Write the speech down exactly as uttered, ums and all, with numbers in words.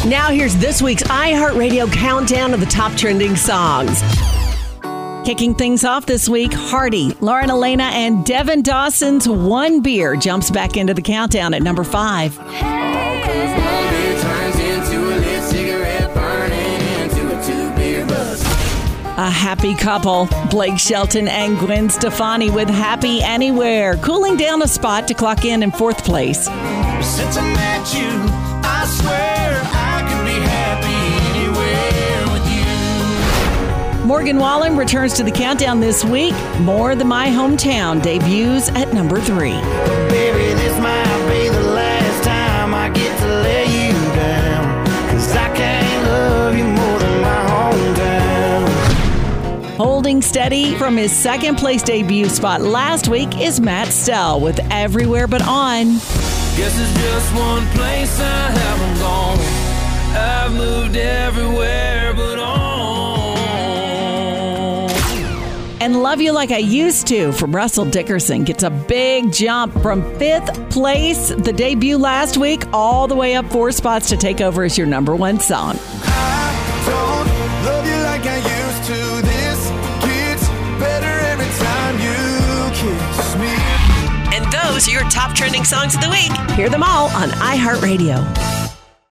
Now here's this week's iHeartRadio countdown of the top trending songs. Kicking things off this week, Hardy, Lauren Elena, and Devin Dawson's One Beer jumps back into the countdown at number five. A happy couple, Blake Shelton and Gwen Stefani with Happy Anywhere, cooling down a spot to clock in in fourth place. Since I met you, I swear I can be happy anywhere with you. Morgan Wallen returns to the countdown this week. More Than My Hometown debuts at number three. Baby, this might be the last time I get to lay you down, 'cause I can't love you more than my hometown. Holding steady from his second place debut spot last week is Matt Stell with Everywhere But On. Guess it's just one place I haven't gone. I've moved everywhere but on. And Love You Like I Used To from Russell Dickerson gets a big jump from fifth place, the debut last week, all the way up four spots to take over as your number one song. I don't love you like I used to. This gets better every time you kiss me. And those are your top trending songs of the week. Hear them all on iHeartRadio.